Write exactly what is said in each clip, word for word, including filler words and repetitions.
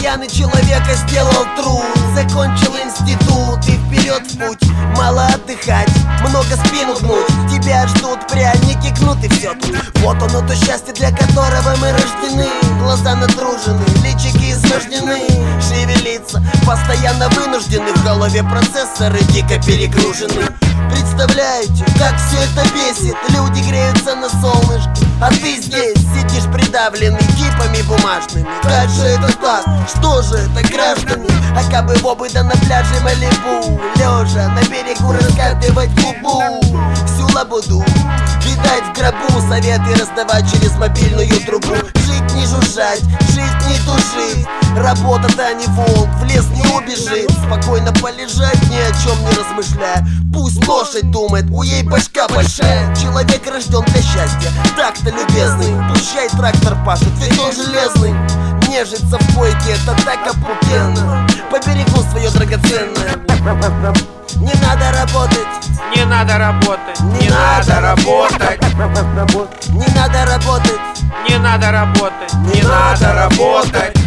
Постоянный человека сделал труд. Закончил институт и вперед в путь. Мало отдыхать, много спину гнуть. Тебя ждут пряники, кнут и все тут. Вот оно то счастье, для которого мы рождены. Глаза натружены, личики измождены. Шевелиться постоянно вынуждены. В голове процессоры дико перегружены. Представляете, как все это бесит? Люди греются на солнышке, а ты здесь сидишь придавленный кипами бумажными. Как же это так? Что же это, граждане? А как бы в обы да на пляже Малибу, лежа на берегу раскатывать губу. Всю лабуду видать в гробу, советы раздавать через мобильную трубу. Жить не жужжать, жить не тужить. Работа-то не волк, в лес не убежит. Спокойно полежать, ни о чем не размышляя. Пусть лошадь думает, у ей башка большая. Человек рожден для счастья, так-то любезный. Пущай трактор пашет, ведь он железный. Нежиться в койке, это так опупенно. Поберегу свое драгоценное. Не надо работать, не надо работать, не, не надо, надо работать. Не надо работать, не надо работать, не, не надо работать.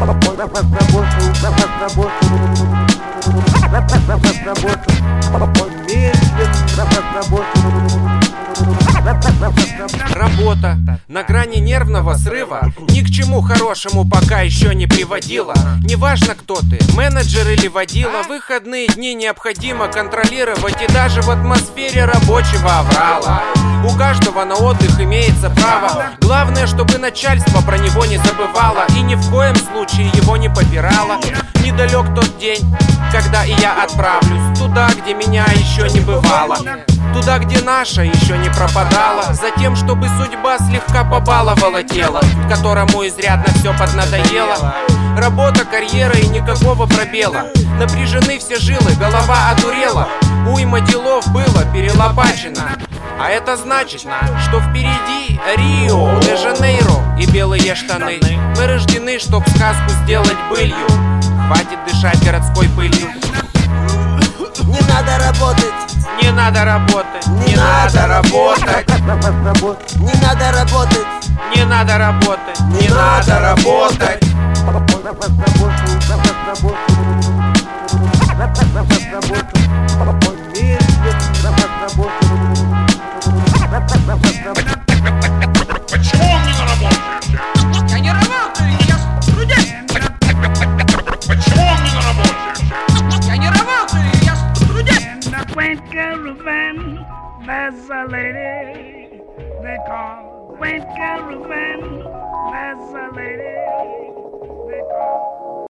Работа на грани нервного срыва ни к чему хорошему пока еще не приводила. Неважно, кто ты, менеджер или водила, выходные дни необходимо контролировать. И даже в атмосфере рабочего аврала у каждого на отдых имеется право. Главное, чтобы начальство про него не забывало и ни в коем случае его не попирало. Недалек тот день, когда и я отправлюсь туда, где меня еще не бывало. Туда, где наша еще не пропадала. Затем, чтобы судьба слегка побаловала тело, которому изрядно все поднадоело. Работа, карьера и никакого пробела. Напряжены все жилы, голова одурела. Уйма делов было перелопачено. А это значит, что впереди Рио-де-Жанейро и белые штаны. Мы рождены, чтоб сказку сделать былью. Хватит дышать городской пылью. Не надо работать, не надо работать, не, не надо, надо работать. Не надо работать, не надо работать, не, не надо, надо работать. работать.